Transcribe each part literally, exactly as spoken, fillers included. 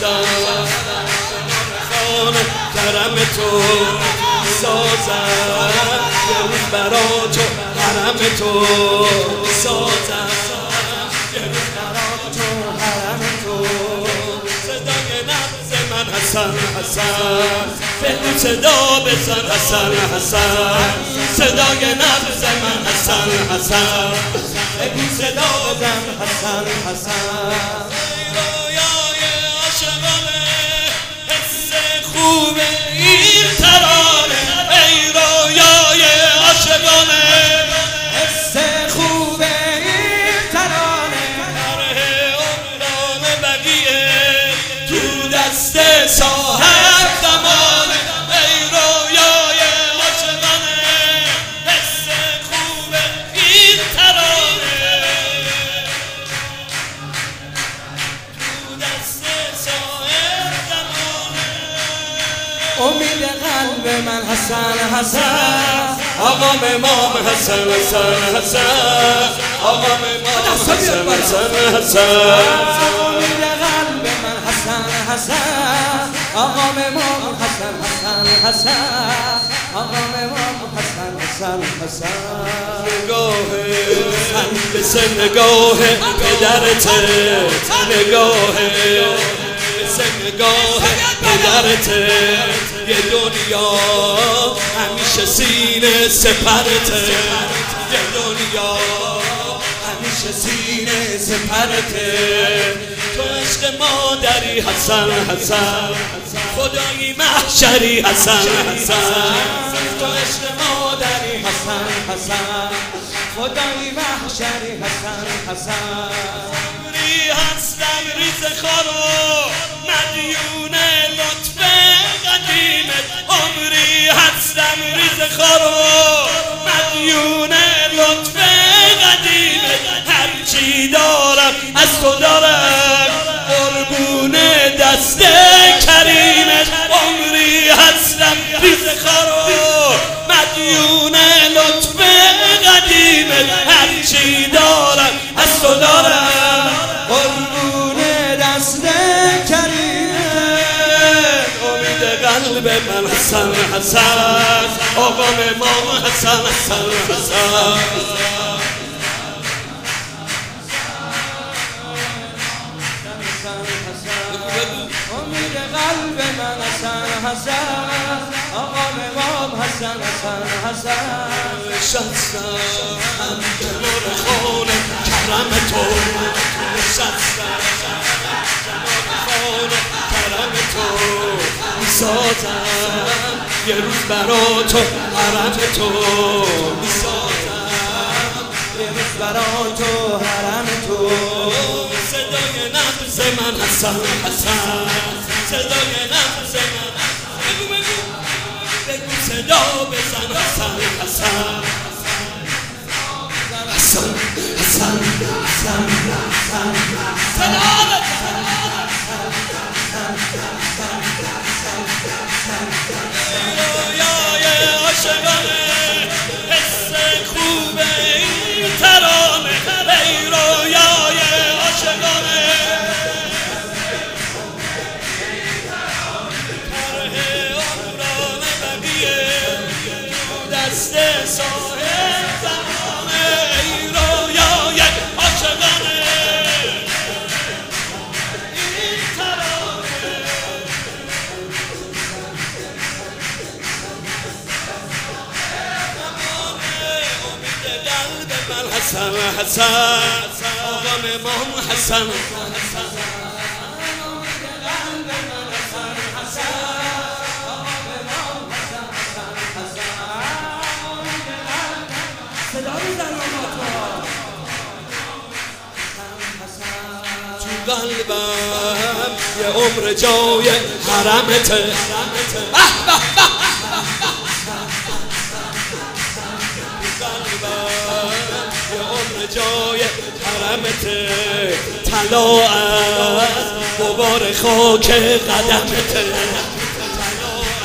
حسن خانه کرم تو سازم یه روز برا تو حرم تو سازم یه روز برا تو حرم تو صدای نبض من حسن حسن بگو صدا بزن حسن حسن صدای نبض من حسن حسن بگو صدا بزن حسن حسن رویای عاشقانه حس خوب این ترانه ای رویای عاشقانه حس خوب این ترانه هره عمران بقیه تو دست صاحب زمانه ای رویای عاشقانه حس خوب این ترانه تو دست صاحب زمانه امید قلب من حسن حسن آقام امام حسن حسن حسن آقام امام حسن حسن حسن امید قلب من حسن حسن آقام امام حسن حسن حسن آقام امام حسن حسن حسن نگاه مثل نگاه پدرت نگاه مثل نگاه پدرت یه دنیا همیشه سینه سپرته یه دنیا همیشه سینه سپرته تو عشق مادری حسن حسن خدایی محشری حسن حسن تو عشق مادری حسن حسن خدایی محشری حسن حسن عمری هستم ریز خارو مدیون لطف قدیمت عمری هستم ریز خارو مدیون لطف قدیمت هرچی دارم از تو دارم قربون دست کریمت عمری هستم ریز خارو مدیون لطف قدیمت هرچی دارم از تو دارم قربون دست کریمت امید قلب من حسن حسن آقام امام حسن حسن حسن امید قلب من حسن حسن آقام امام حسن حسن حسن نشستم کنار خانه کرم تو نشستم کنار خانه کرم تو میسازم یه روز برا تو حرم تو میسازم یه روز برا تو حرم تو صدای نبض من حسن حسن صدای نبض من بگو بگو بگو صدا بزن حسن حسن حسن حسن حسن حسن صدا بزن رویای عاشقانه حس خوب این ترانه ای رویای عاشقانه هره عمران بقیه تو دست صاحب زمانه ای رویای عاشقانه این ترانه امید قلب من حسن حسن آقام امام حسن تو قلبم یه عمر جای حرمته یه عمر جای حرمته طلا از غبار خاک قدمته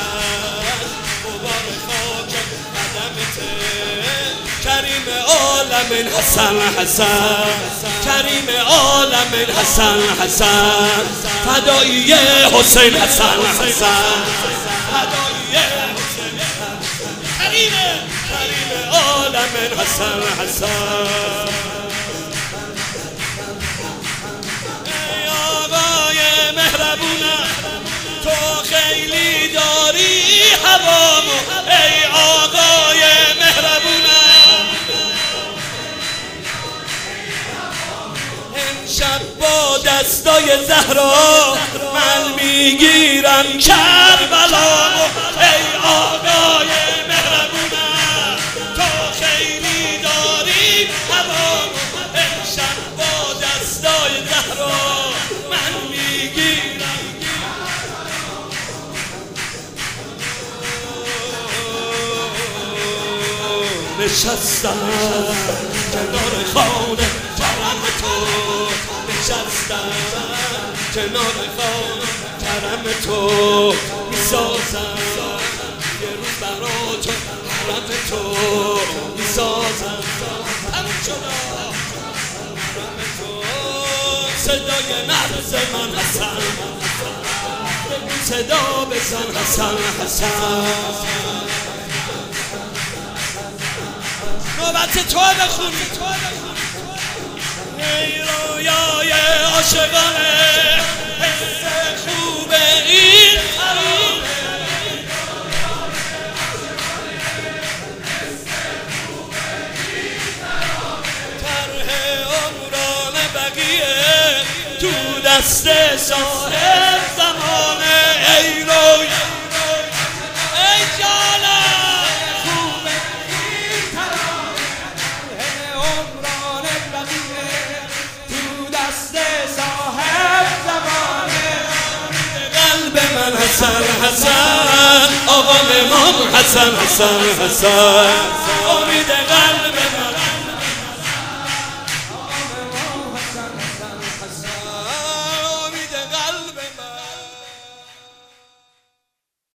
کریم عالم عالم حسن حسن کریم عالم حسن حسن فدایی حسین حسن حسن فدایی حسین کریم کریم عالم حسن حسن ای آقای مهربونم تو خیلی داری هوامو ای آقای مهربونم امشب با دستای زهرا من میگیرم کربلامو ای آقای مهربونم تو خیلی داری هوامو امشب با دستای زهرا من میگیرم نشستم کنار خانه کرم تو نشستم کنار خانه کرم تو میسازم یه روز برا تو حرم تو میسازم تموم شد حرم تو صدای نبض من حسن صدا بزن حسن حسن نوبت تو بخونی ای رویای عاشقانه حس خوب این ترانه طرح عمران بقیه تو دست صاحب زمانه ای رویای ای جانم حسن حسن آقا امام حسن حسن حسن